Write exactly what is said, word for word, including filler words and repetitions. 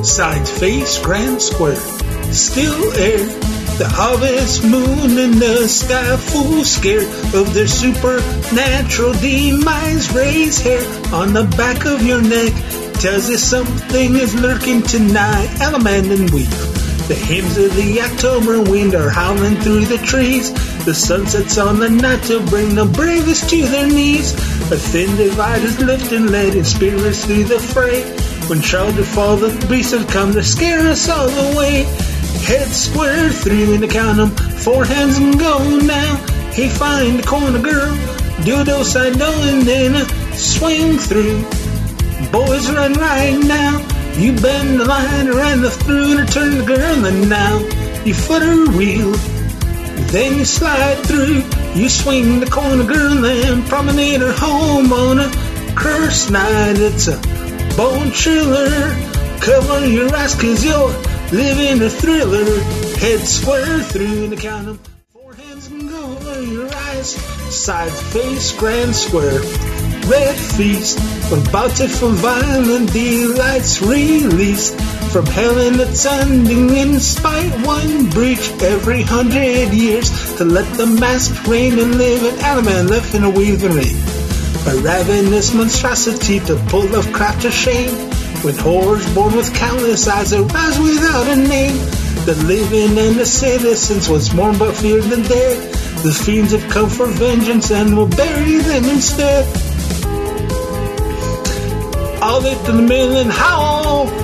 Side face grand square, still air. The harvest moon in the sky, full scared of their supernatural demise. Raise hair on the back of your neck, tells you something is lurking tonight. Element and weep. The hymns of the October wind are howling through the trees. The sun sets on the night to bring the bravest to their knees. A thin divide is lifting, letting spirits through the fray. When child to fall, the beasts have come to scare us all away. Head square through and count 'em, four hands and go now. Hey, find the corner girl, do a side no and then uh, swing through. Boys run right now. You bend the line around the through and turn the girl, and now you foot her wheel. Then you slide through. You swing the corner girl and promenade her home on a cursed night. It's a bone chiller. Cover your eyes 'cause you're living a thriller. Head square through and count 'em. Four hands and go over your eyes. Side face grand square. Red feast. When bountiful violent delights released from hell in its ending in spite one breach every hundred years to let the masked reign and live an element left in a weaving rain. A ravenous monstrosity to pull Lovecraft to shame. When horrors born with countless eyes arise without a name. The living and the citizens once more but feared than dead. The fiends have come for vengeance and will bury them instead. All it to the mill and howl.